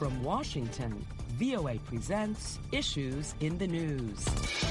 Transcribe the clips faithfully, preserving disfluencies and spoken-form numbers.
From Washington, V O A presents Issues in the News.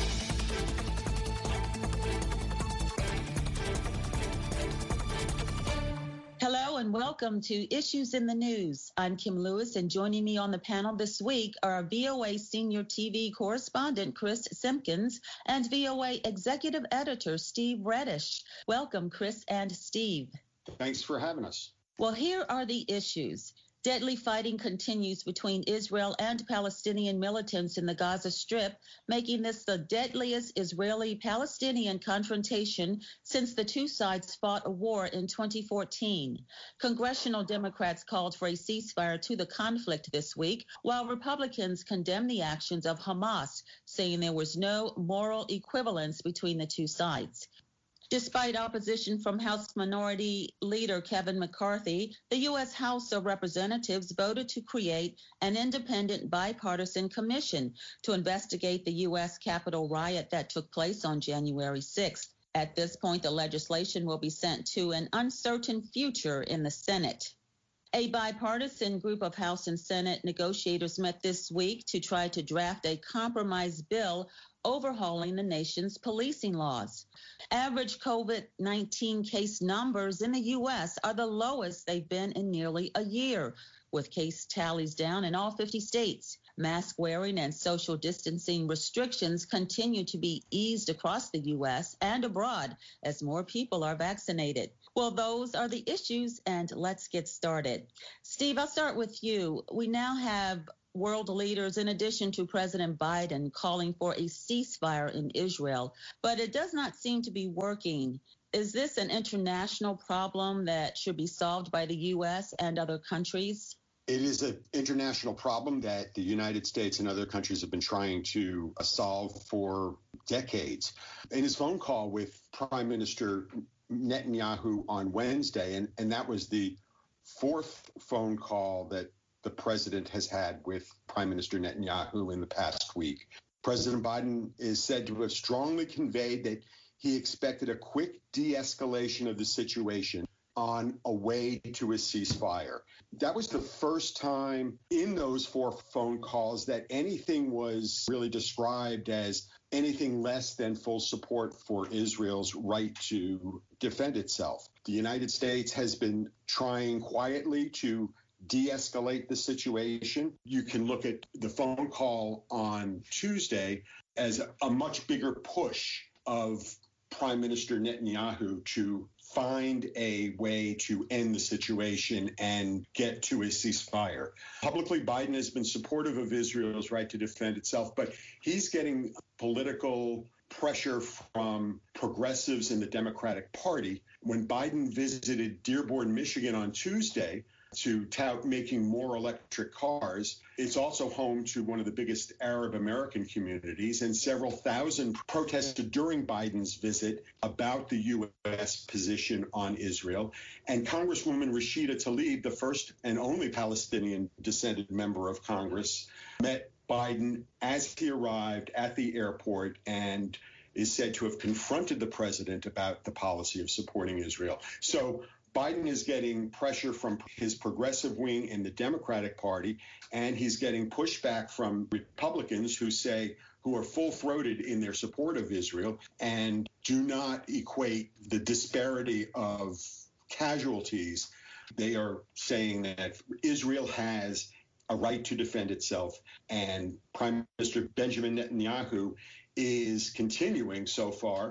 Hello and welcome to Issues in the News. I'm Kim Lewis, and joining me on the panel this week are V O A senior T V correspondent Chris Simpkins and V O A executive editor Steve Reddish. Welcome, Chris and Steve. Thanks for having us. Well, here are the issues. Deadly fighting continues between Israel and Palestinian militants in the Gaza Strip, making this the deadliest Israeli-Palestinian confrontation since the two sides fought a war in twenty fourteen. Congressional Democrats called for a ceasefire to the conflict this week, while Republicans condemned the actions of Hamas, saying there was no moral equivalence between the two sides. Despite opposition from House Minority Leader Kevin McCarthy, the U S House of Representatives voted to create an independent bipartisan commission to investigate the U S Capitol riot that took place on January sixth. At this point, the legislation will be sent to an uncertain future in the Senate. A bipartisan group of House and Senate negotiators met this week to try to draft a compromise bill overhauling the nation's policing laws. Average COVID nineteen case numbers in the U S are the lowest they've been in nearly a year, with case tallies down in all fifty states. Mask wearing and social distancing restrictions continue to be eased across the U S and abroad as more people are vaccinated. Well, those are the issues, and let's get started. Steve, I'll start with you. We now have world leaders, in addition to President Biden, calling for a ceasefire in Israel, but it does not seem to be working. Is this an international problem that should be solved by the U S and other countries? It is an international problem that the United States and other countries have been trying to solve for decades. In his phone call with Prime Minister Netanyahu on Wednesday, and, and that was the fourth phone call that the president has had with Prime Minister Netanyahu in the past week. President Biden is said to have strongly conveyed that he expected a quick de-escalation of the situation on a way to a ceasefire. That was the first time in those four phone calls that anything was really described as anything less than full support for Israel's right to defend itself. The United States has been trying quietly to de-escalate the situation. You can look at the phone call on Tuesday as a much bigger push of Prime Minister Netanyahu to find a way to end the situation and get to a ceasefire. Publicly, Biden has been supportive of Israel's right to defend itself, but he's getting political pressure from progressives in the Democratic Party. When Biden visited Dearborn, Michigan on Tuesday to tout making more electric cars, it's also home to one of the biggest Arab American communities, and several thousand protested during Biden's visit about the U S position on Israel. And Congresswoman Rashida Tlaib, the first and only Palestinian descended member of Congress, met Biden as he arrived at the airport and is said to have confronted the president about the policy of supporting Israel. So Biden is getting pressure from his progressive wing in the Democratic Party, and he's getting pushback from Republicans who say, who are full-throated in their support of Israel and do not equate the disparity of casualties. They are saying that Israel has a right to defend itself, and Prime Minister Benjamin Netanyahu is continuing so far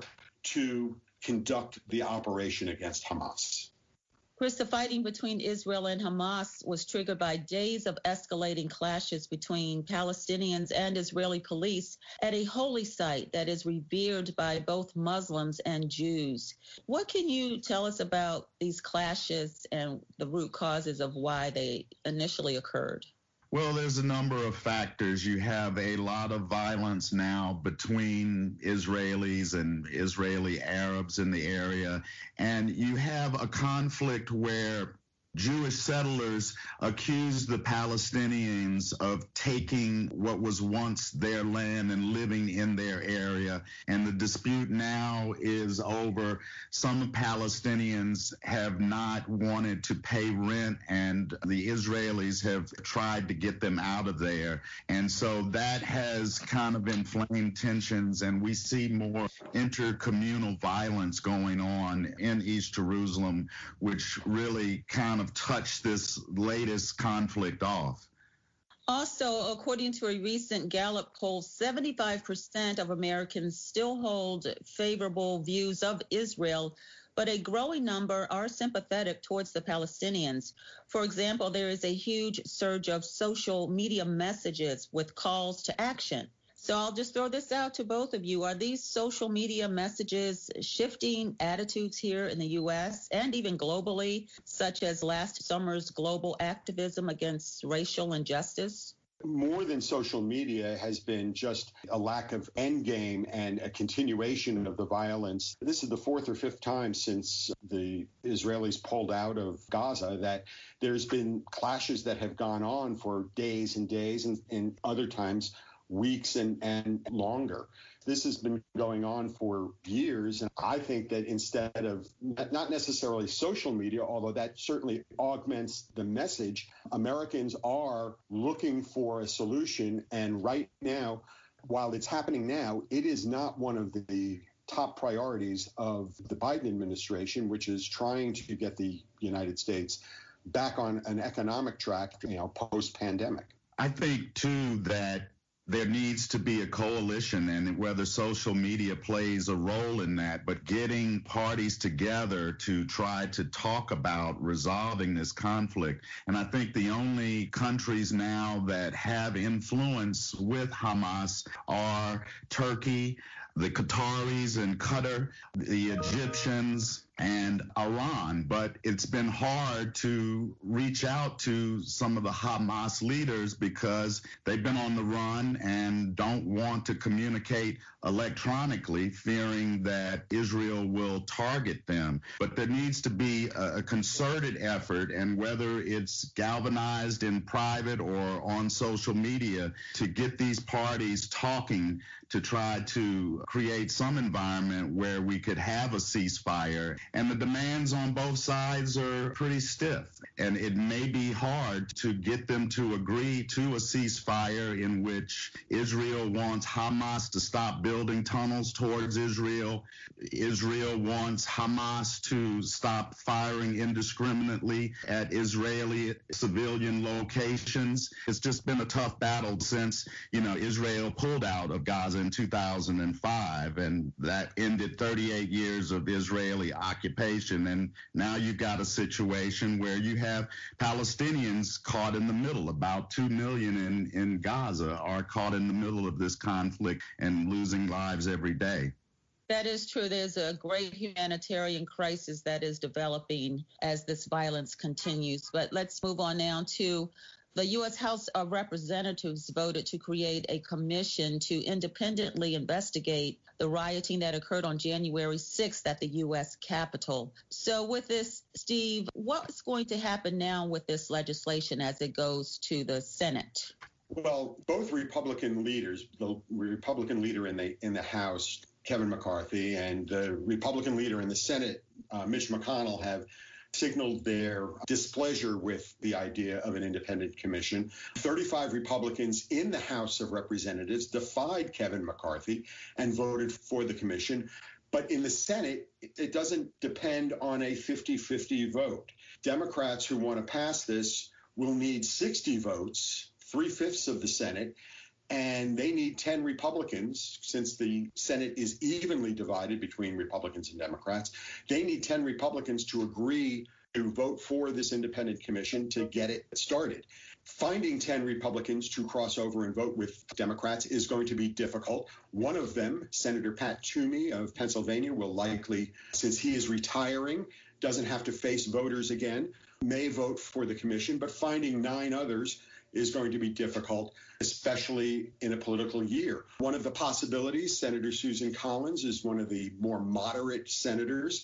to conduct the operation against Hamas. Chris, the fighting between Israel and Hamas was triggered by days of escalating clashes between Palestinians and Israeli police at a holy site that is revered by both Muslims and Jews. What can you tell us about these clashes and the root causes of why they initially occurred? Well, there's a number of factors. You have a lot of violence now between Israelis and Israeli Arabs in the area, and you have a conflict where Jewish settlers accused the Palestinians of taking what was once their land and living in their area. And the dispute now is over. Some Palestinians have not wanted to pay rent, and the Israelis have tried to get them out of there. And so that has kind of inflamed tensions, and we see more intercommunal violence going on in East Jerusalem, which really kind of touched this latest conflict off. Also, according to a recent Gallup poll, seventy-five percent of Americans still hold favorable views of Israel, but a growing number are sympathetic towards the Palestinians. For example, there is a huge surge of social media messages with calls to action. So I'll just throw this out to both of you. Are these social media messages shifting attitudes here in the U S and even globally, such as last summer's global activism against racial injustice? More than social media has been just a lack of endgame and a continuation of the violence. This is the fourth or fifth time since the Israelis pulled out of Gaza that there's been clashes that have gone on for days and days, and, and other times weeks and, and longer. This has been going on for years. And I think that instead of not necessarily social media, although that certainly augments the message, Americans are looking for a solution. And right now, while it's happening now, it is not one of the top priorities of the Biden administration, which is trying to get the United States back on an economic track, you know, post-pandemic. I think, too, that there needs to be a coalition, and whether social media plays a role in that, but getting parties together to try to talk about resolving this conflict. And I think the only countries now that have influence with Hamas are Turkey, the Qataris and Qatar, the Egyptians, and Iran. But it's been hard to reach out to some of the Hamas leaders because they've been on the run and don't want to communicate electronically, fearing that Israel will target them. But there needs to be a, a concerted effort, and whether it's galvanized in private or on social media, to get these parties talking to try to create some environment where we could have a ceasefire. And the demands on both sides are pretty stiff, and it may be hard to get them to agree to a ceasefire in which Israel wants Hamas to stop building tunnels towards Israel. Israel wants Hamas to stop firing indiscriminately at Israeli civilian locations. It's just been a tough battle since, you know, Israel pulled out of Gaza in two thousand five, and that ended thirty-eight years of Israeli occupation. And now you've got a situation where you have Palestinians caught in the middle. About two million in, in Gaza are caught in the middle of this conflict and losing lives every day. That is true. There's a great humanitarian crisis that is developing as this violence continues. But let's move on now to the U S House of Representatives voted to create a commission to independently investigate the rioting that occurred on January sixth at the U S Capitol. So with this, Steve, what's going to happen now with this legislation as it goes to the Senate? Well, both Republican leaders, the Republican leader in the in the House, Kevin McCarthy, and the Republican leader in the Senate, uh, Mitch McConnell, have signaled their displeasure with the idea of an independent commission. thirty-five Republicans in the House of Representatives defied Kevin McCarthy and voted for the commission. But in the Senate, it doesn't depend on a fifty-fifty vote. Democrats who want to pass this will need sixty votes, three-fifths of the Senate, and they need ten Republicans, since the Senate is evenly divided between Republicans and Democrats. They need ten Republicans to agree to vote for this independent commission to get it started. Finding ten Republicans to cross over and vote with Democrats is going to be difficult. One of them, Senator Pat Toomey of Pennsylvania, will likely, since he is retiring, doesn't have to face voters again, may vote for the commission, but finding nine others is going to be difficult, especially in a political year. One of the possibilities, Senator Susan Collins is one of the more moderate senators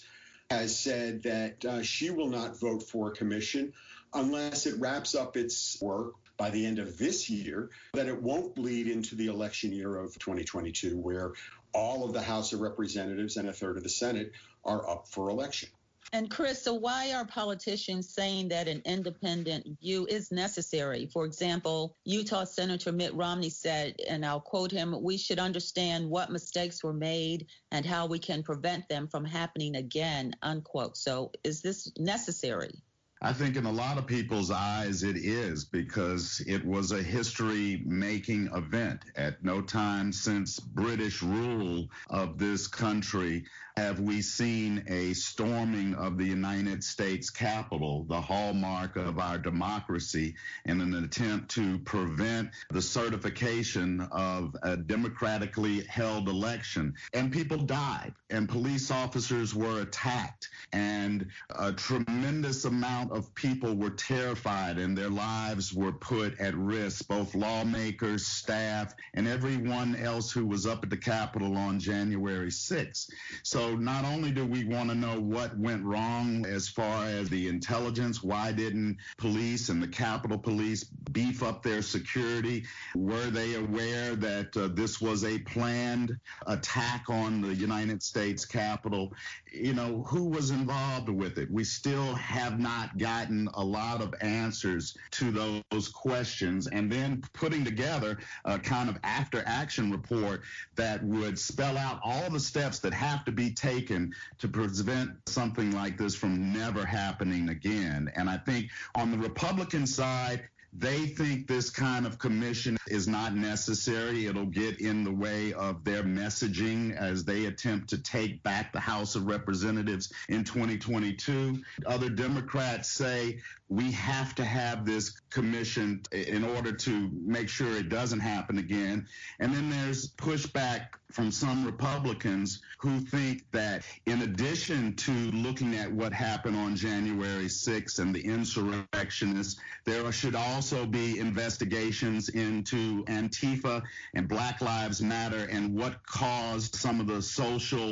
has said that uh, she will not vote for a commission unless it wraps up its work by the end of this year, that it won't bleed into the election year of twenty twenty-two, where all of the House of Representatives and a third of the Senate are up for election. And Chris, so why are politicians saying that an independent view is necessary? For example, Utah Senator Mitt Romney said, and I'll quote him, "We should understand what mistakes were made and how we can prevent them from happening again," unquote. So is this necessary? I think in a lot of people's eyes it is, because it was a history-making event. At no time since British rule of this country have we seen a storming of the United States Capitol, the hallmark of our democracy, in an attempt to prevent the certification of a democratically held election. And people died, and police officers were attacked, and a tremendous amount of people were terrified, and their lives were put at risk, both lawmakers, staff, and everyone else who was up at the Capitol on January sixth. So not only do we want to know what went wrong as far as the intelligence, why didn't police and the Capitol Police beef up their security? Were they aware that uh, this was a planned attack on the United States Capitol? You know, who was involved with it? We still have not gotten a lot of answers to those questions. And then putting together a kind of after action report that would spell out all the steps that have to be taken to prevent something like this from never happening again. And I think on the Republican side, they think this kind of commission is not necessary. It'll get in the way of their messaging as they attempt to take back the House of Representatives in twenty twenty-two. Other Democrats say we have to have this commission in order to make sure it doesn't happen again. And then there's pushback from some Republicans who think that in addition to looking at what happened on January sixth and the insurrectionists, there should also be investigations into Antifa and Black Lives Matter and what caused some of the social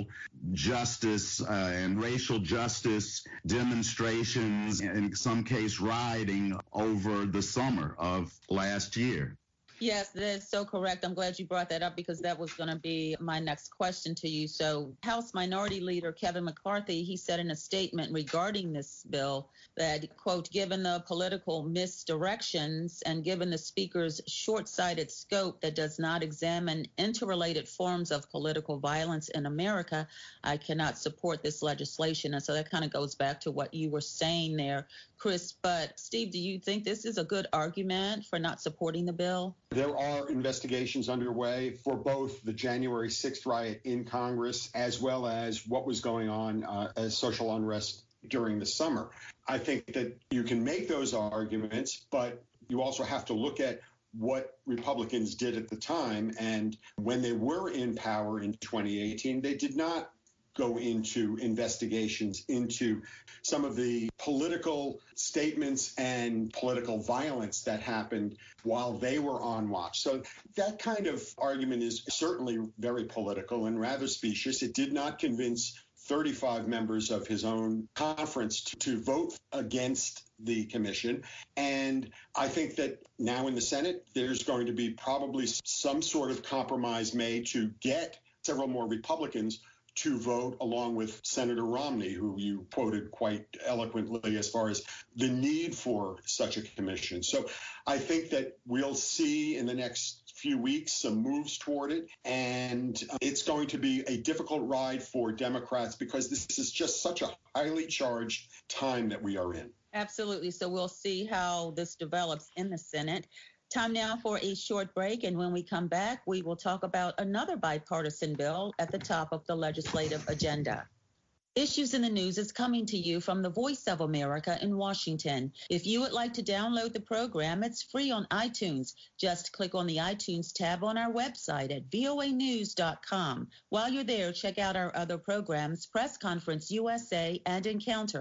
justice uh, and racial justice demonstrations, in some case rioting, over the summer of last year. Yes, that is so correct. I'm glad you brought that up because that was going to be my next question to you. So House Minority Leader Kevin McCarthy, he said in a statement regarding this bill that, quote, given the political misdirections and given the speaker's short-sighted scope that does not examine interrelated forms of political violence in America, I cannot support this legislation. And so that kind of goes back to what you were saying there, Chris. But Steve, do you think this is a good argument for not supporting the bill? There are investigations underway for both the January sixth riot in Congress as well as what was going on uh, as social unrest during the summer. I think that you can make those arguments, but you also have to look at what Republicans did at the time. And when they were in power in twenty eighteen, they did not go into investigations into some of the political statements and political violence that happened while they were on watch. So that kind of argument is certainly very political and rather specious. It did not convince thirty-five members of his own conference to, to vote against the commission. And I think that now in the Senate, there's going to be probably some sort of compromise made to get several more Republicans to vote along with Senator Romney, who you quoted quite eloquently as far as the need for such a commission. So I think that we'll see in the next few weeks some moves toward it, and it's going to be a difficult ride for Democrats because this is just such a highly charged time that we are in. Absolutely. So we'll see how this develops in the Senate. Time now for a short break, and when we come back, we will talk about another bipartisan bill at the top of the legislative agenda. Issues in the News is coming to you from the Voice of America in Washington. If you would like to download the program, it's free on iTunes. Just click on the iTunes tab on our website at V O A news dot com. While you're there, check out our other programs, Press Conference U S A and Encounter.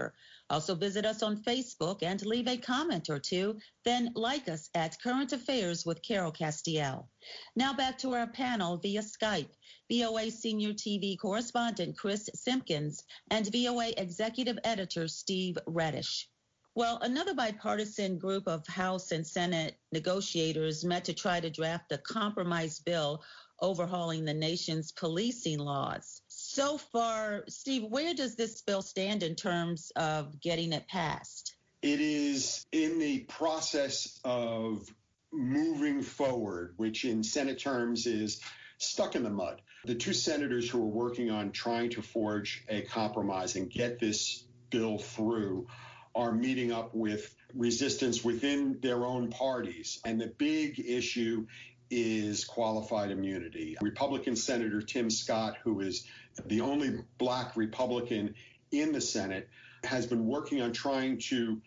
Also visit us on Facebook and leave a comment or two. Then like us at Current Affairs with Carol Castiel. Now back to our panel via Skype. V O A Senior T V Correspondent Chris Simpkins and V O A Executive Editor Steve Reddish. Well, another bipartisan group of House and Senate negotiators met to try to draft a compromise bill overhauling the nation's policing laws. So far, Steve, where does this bill stand in terms of getting it passed? It is in the process of moving forward, which in Senate terms is stuck in the mud. The two senators who are working on trying to forge a compromise and get this bill through are meeting up with resistance within their own parties. And the big issue is qualified immunity. Republican Senator Tim Scott, who is the only black Republican in the Senate, has been working on trying to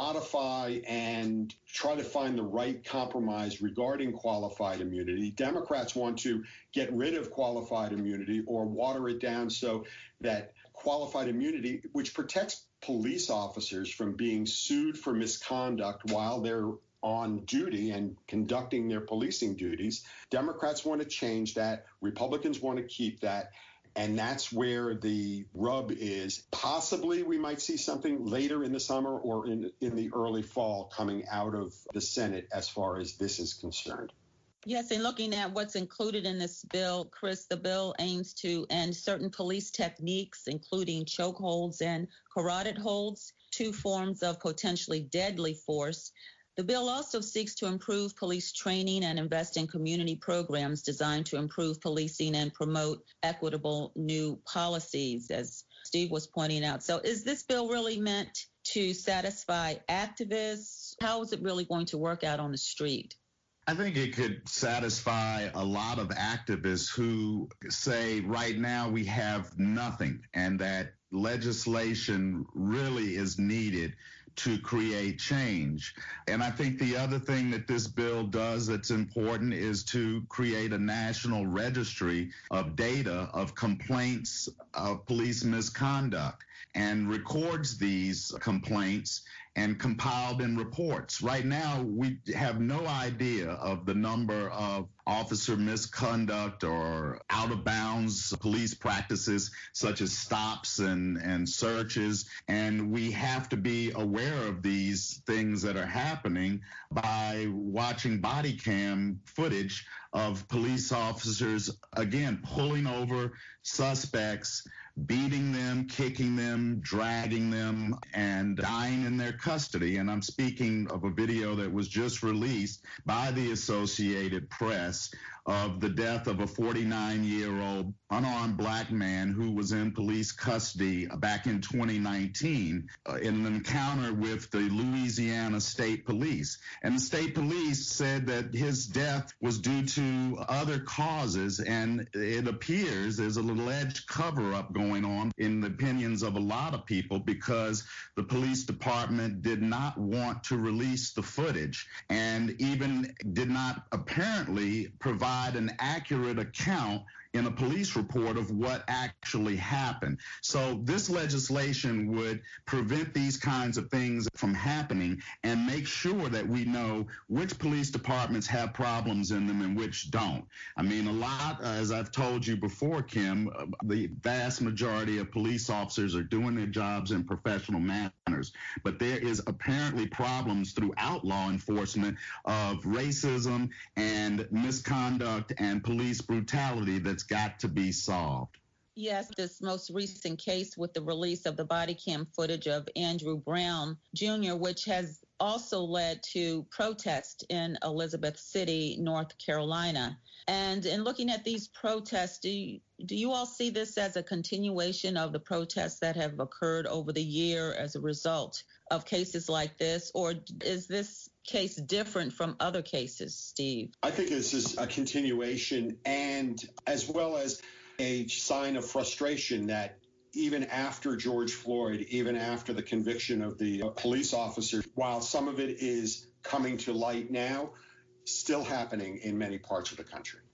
modify and try to find the right compromise regarding qualified immunity. Democrats want to get rid of qualified immunity or water it down so that qualified immunity, which protects police officers from being sued for misconduct while they're on duty and conducting their policing duties. Democrats want to change that. Republicans want to keep that. And that's where the rub is. Possibly we might see something later in the summer or in, in the early fall coming out of the Senate as far as this is concerned. Yes, and looking at what's included in this bill, Chris, the bill aims to end certain police techniques, including chokeholds and carotid holds, two forms of potentially deadly force. The bill also seeks to improve police training and invest in community programs designed to improve policing and promote equitable new policies, as Steve was pointing out. So is this bill really meant to satisfy activists? How is it really going to work out on the street? I think it could satisfy a lot of activists who say right now we have nothing and that legislation really is needed to create change. And I think the other thing that this bill does that's important is to create a national registry of data of complaints of police misconduct and records these complaints and compiled in reports. Right now, we have no idea of the number of officer misconduct or out of bounds police practices such as stops and, and searches. And we have to be aware of these things that are happening by watching body cam footage of police officers, again, pulling over suspects, beating them, kicking them, dragging them, and dying in their custody. And I'm speaking of a video that was just released by the Associated Press of the death of a forty-nine-year-old unarmed black man who was in police custody back in twenty nineteen uh, in an encounter with the Louisiana State Police. And the state police said that his death was due to other causes, and it appears there's an alleged cover-up going on in the opinions of a lot of people because the police department did not want to release the footage and even did not apparently provide an accurate account in a police report of what actually happened. So this legislation would prevent these kinds of things from happening and make sure that we know which police departments have problems in them and which don't. I mean, a lot, as I've told you before, Kim, the vast majority of police officers are doing their jobs in professional manners, but there is apparently problems throughout law enforcement of racism and misconduct and police brutality that's got to be solved. Yes, this most recent case with the release of the body cam footage of Andrew Brown Junior, which has also led to protests in Elizabeth City, North Carolina. And in looking at these protests, do you, do you all see this as a continuation of the protests that have occurred over the year as a result of cases like this? Or is this case different from other cases, Steve? I think this is a continuation, and as well as a sign of frustration that even after George Floyd, even after the conviction of the police officer, while some of it is coming to light now, still happening in many parts of the country.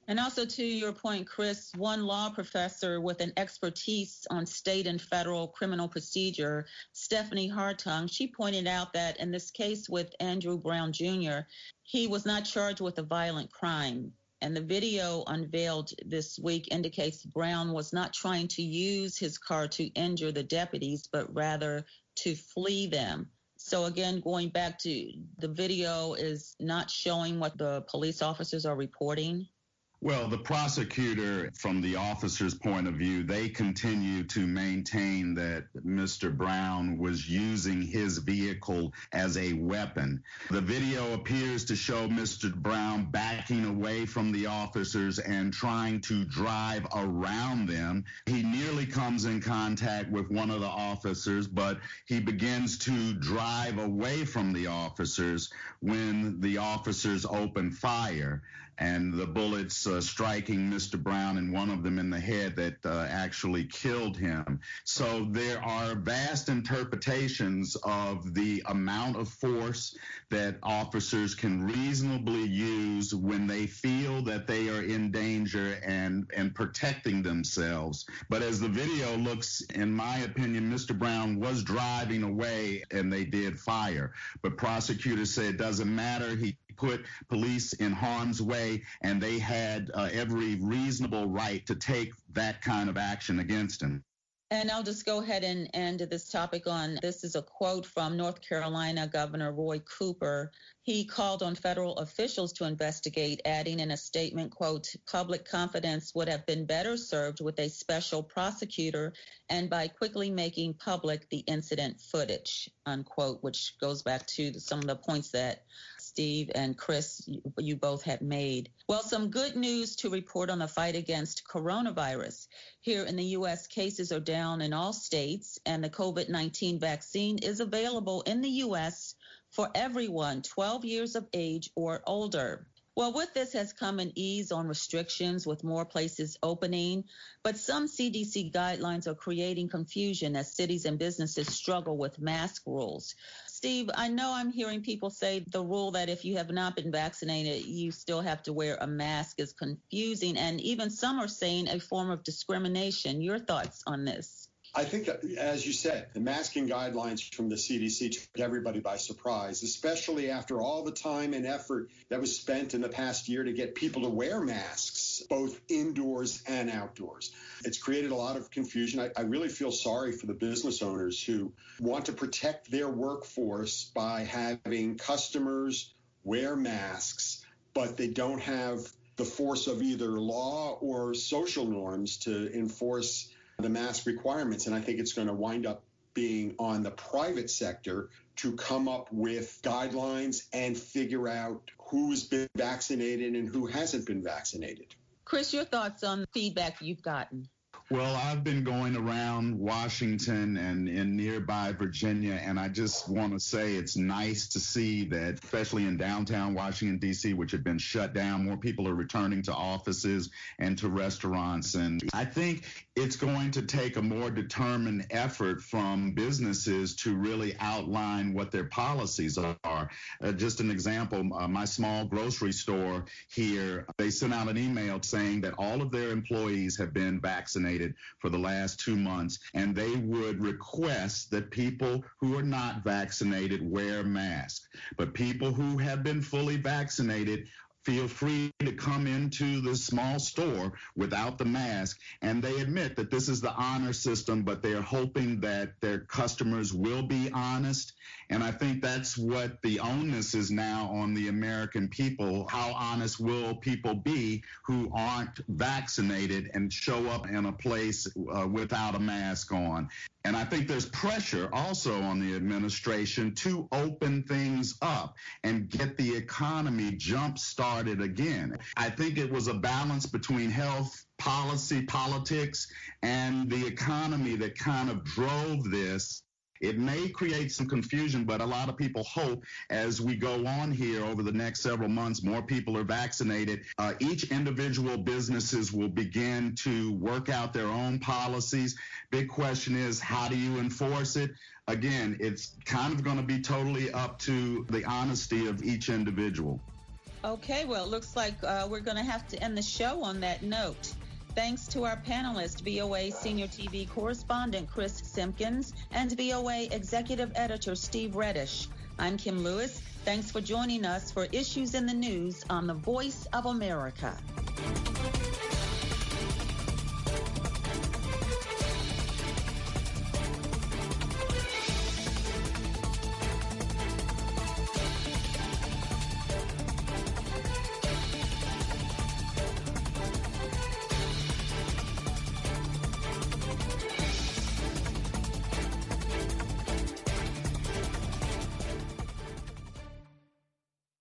And also to your point, Chris, one law professor with an expertise on state and federal criminal procedure, Stephanie Hartung, she pointed out that in this case with Andrew Brown Junior, he was not charged with a violent crime. And the video unveiled this week indicates Brown was not trying to use his car to injure the deputies, but rather to flee them. So again, going back to the video is not showing what the police officers are reporting. Well, the prosecutor, from the officer's point of view, they continue to maintain that Mister Brown was using his vehicle as a weapon. The video appears to show Mister Brown backing away from the officers and trying to drive around them. He nearly comes in contact with one of the officers, but he begins to drive away from the officers when the officers open fire. And the bullets uh, striking Mister Brown and one of them in the head that uh, actually killed him. So there are vast interpretations of the amount of force that officers can reasonably use when they feel that they are in danger and, and protecting themselves. But as the video looks, in my opinion, Mister Brown was driving away and they did fire. But prosecutors say it doesn't matter. He put police in harm's way, and they had uh, every reasonable right to take that kind of action against him. And I'll just go ahead and end this topic on, this is a quote from North Carolina Governor Roy Cooper. He called on federal officials to investigate, adding in a statement, quote, public confidence would have been better served with a special prosecutor and by quickly making public the incident footage, unquote, which goes back to some of the points that Steve and Chris, you, you both had made. Well, some good news to report on the fight against coronavirus. Here in the U S, cases are down in all states, and the COVID nineteen vaccine is available in the U S for everyone twelve years of age or older. Well, with this has come an ease on restrictions with more places opening, but some C D C guidelines are creating confusion as cities and businesses struggle with mask rules. Steve, I know I'm hearing people say the rule that if you have not been vaccinated, you still have to wear a mask is confusing, and even some are saying a form of discrimination. Your thoughts on this? I think, as you said, the masking guidelines from the C D C took everybody by surprise, especially after all the time and effort that was spent in the past year to get people to wear masks, both indoors and outdoors. It's created a lot of confusion. I, I really feel sorry for the business owners who want to protect their workforce by having customers wear masks, but they don't have the force of either law or social norms to enforce the mask requirements. And I think it's going to wind up being on the private sector to come up with guidelines and figure out who's been vaccinated and who hasn't been vaccinated. Chris, your thoughts on feedback you've gotten? Well, I've been going around Washington and in nearby Virginia, and I just want to say it's nice to see that, especially in downtown Washington, D C, which had been shut down, more people are returning to offices and to restaurants. And I think it's going to take a more determined effort from businesses to really outline what their policies are. Uh, just an example, uh, my small grocery store here, they sent out an email saying that all of their employees have been vaccinated for the last two months, and they would request that people who are not vaccinated wear masks. But people who have been fully vaccinated feel free to come into the small store without the mask. And they admit that this is the honor system, but they're hoping that their customers will be honest. And I think that's what the onus is now on the American people. How honest will people be who aren't vaccinated and show up in a place uh, without a mask on? And I think there's pressure also on the administration to open things up and get the economy jump-started again. I think it was a balance between health policy, politics, and the economy that kind of drove this. It may create some confusion, but a lot of people hope as we go on here over the next several months, more people are vaccinated. Uh, each individual businesses will begin to work out their own policies. Big question is, how do you enforce it? Again, it's kind of going to be totally up to the honesty of each individual. Okay, well, it looks like uh, we're going to have to end the show on that note. Thanks to our panelists, V O A Senior T V Correspondent Chris Simpkins and V O A Executive Editor Steve Reddish. I'm Kim Lewis. Thanks for joining us for Issues in the News on the Voice of America.